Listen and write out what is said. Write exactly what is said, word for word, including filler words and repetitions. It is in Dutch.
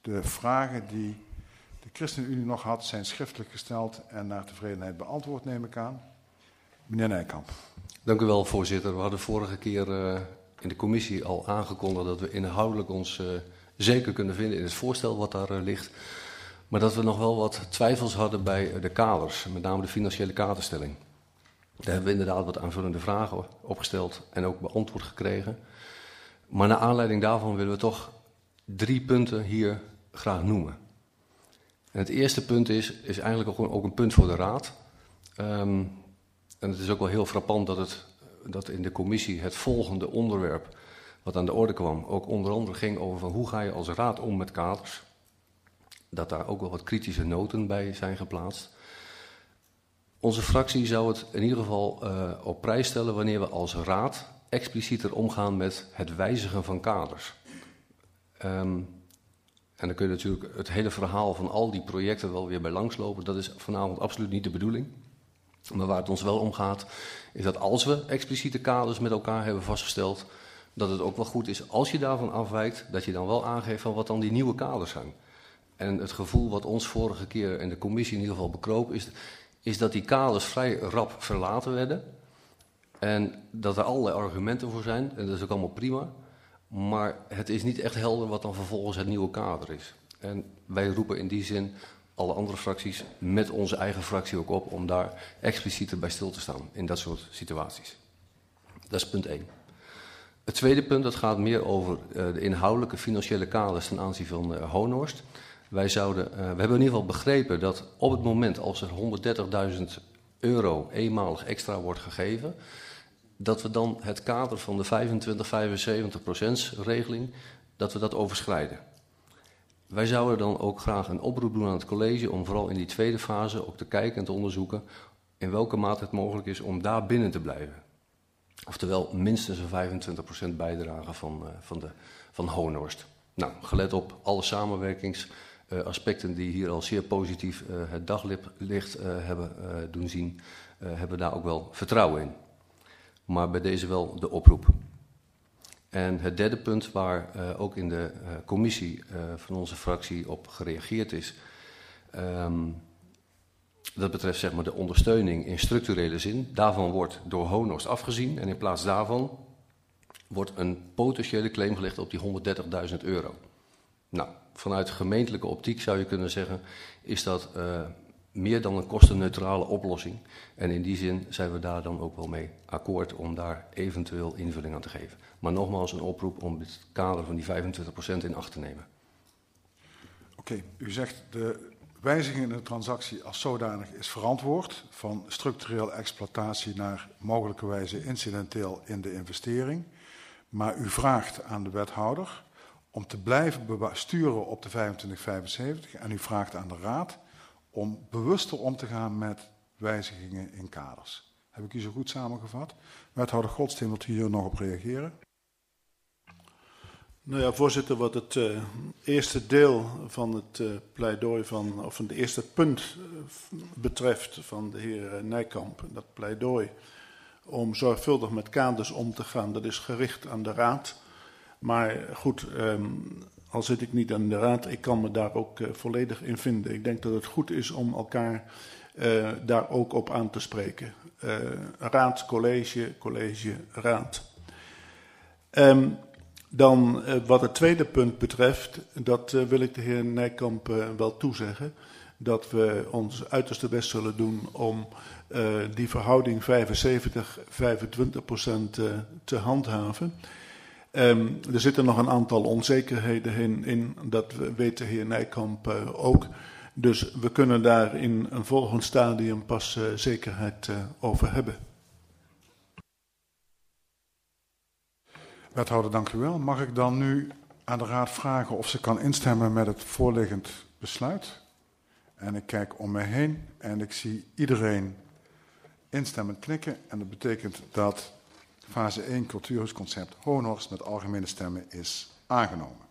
De vragen die de ChristenUnie nog had, zijn schriftelijk gesteld en naar tevredenheid beantwoord, neem ik aan. Meneer Nijkamp. Dank u wel, voorzitter. We hadden vorige keer uh, in de commissie al aangekondigd dat we inhoudelijk ons uh, zeker kunnen vinden in het voorstel wat daar uh, ligt. Maar dat we nog wel wat twijfels hadden bij uh, de kaders, met name de financiële kaderstelling. Daar hebben we inderdaad wat aanvullende vragen opgesteld en ook beantwoord gekregen. Maar naar aanleiding daarvan willen we toch drie punten hier graag noemen. En het eerste punt is, is eigenlijk ook, ook een punt voor de Raad. Um, en het is ook wel heel frappant dat, het, dat in de commissie het volgende onderwerp wat aan de orde kwam, ook onder andere ging over van hoe ga je als Raad om met kaders. Dat daar ook wel wat kritische noten bij zijn geplaatst. Onze fractie zou het in ieder geval uh, op prijs stellen wanneer we als Raad explicieter omgaan met het wijzigen van kaders. Um, en dan kun je natuurlijk het hele verhaal van al die projecten wel weer bij langslopen. Dat is vanavond absoluut niet de bedoeling. Maar waar het ons wel om gaat, is dat als we expliciete kaders met elkaar hebben vastgesteld, dat het ook wel goed is als je daarvan afwijkt, dat je dan wel aangeeft van wat dan die nieuwe kaders zijn. En het gevoel wat ons vorige keer in de commissie in ieder geval bekroop, is, is dat die kaders vrij rap verlaten werden. En dat er allerlei argumenten voor zijn, en dat is ook allemaal prima. Maar het is niet echt helder wat dan vervolgens het nieuwe kader is. En wij roepen in die zin alle andere fracties met onze eigen fractie ook op om daar explicieter bij stil te staan in dat soort situaties. Dat is punt één. Het tweede punt, dat gaat meer over uh, de inhoudelijke financiële kaders ten aanzien van uh, Honhorst. Wij zouden, uh, we hebben in ieder geval begrepen dat op het moment als er honderddertigduizend euro eenmalig extra wordt gegeven, dat we dan het kader van de vijfentwintig tot vijfenzeventig procent regeling, dat we dat overschrijden. Wij zouden dan ook graag een oproep doen aan het college om vooral in die tweede fase ook te kijken en te onderzoeken in welke mate het mogelijk is om daar binnen te blijven. Oftewel minstens een vijfentwintig procent bijdrage van, uh, van, de, van Honhorst. Nou, gelet op alle samenwerkingsaspecten uh, die hier al zeer positief uh, het daglicht uh, hebben uh, doen zien, uh, hebben we daar ook wel vertrouwen in. Maar bij deze wel de oproep. En het derde punt waar uh, ook in de uh, commissie uh, van onze fractie op gereageerd is, um, dat betreft zeg maar de ondersteuning in structurele zin. Daarvan wordt door Honhorst afgezien en in plaats daarvan wordt een potentiële claim gelegd op die honderddertigduizend euro. Nou, vanuit gemeentelijke optiek zou je kunnen zeggen, is dat uh, meer dan een kostenneutrale oplossing. En in die zin zijn we daar dan ook wel mee akkoord om daar eventueel invulling aan te geven. Maar nogmaals een oproep om het kader van die vijfentwintig procent in acht te nemen. Oké, okay, u zegt de wijziging in de transactie als zodanig is verantwoord, van structureel exploitatie naar mogelijkerwijze incidenteel in de investering. Maar u vraagt aan de wethouder om te blijven sturen op de vijfentwintig vijfenzeventig en u vraagt aan de raad om bewuster om te gaan met wijzigingen in kaders. Heb ik u zo goed samengevat? Wethouder Godsteen, wilt u hier nog op reageren? Nou ja, voorzitter, wat het uh, eerste deel van het uh, pleidooi van, of van het eerste punt uh, betreft van de heer uh, Nijkamp, dat pleidooi om zorgvuldig met kaders om te gaan, dat is gericht aan de raad. Maar goed, um, al zit ik niet aan de raad, ik kan me daar ook uh, volledig in vinden. Ik denk dat het goed is om elkaar uh, daar ook op aan te spreken. Uh, raad, college, college, raad. Um, Dan uh, wat het tweede punt betreft, dat uh, wil ik de heer Nijkamp uh, wel toezeggen. Dat we ons uiterste best zullen doen om uh, die verhouding vijfenzeventig tot vijfentwintig procent uh, te handhaven. Um, er zitten nog een aantal onzekerheden in, in dat weet de heer Nijkamp uh, ook. Dus we kunnen daar in een volgend stadium pas uh, zekerheid uh, over hebben. Wethouder, dank u wel. Mag ik dan nu aan de raad vragen of ze kan instemmen met het voorliggend besluit? En ik kijk om me heen en ik zie iedereen instemmend knikken. En dat betekent dat fase één cultuurhuisconcept Honhorst met algemene stemmen is aangenomen.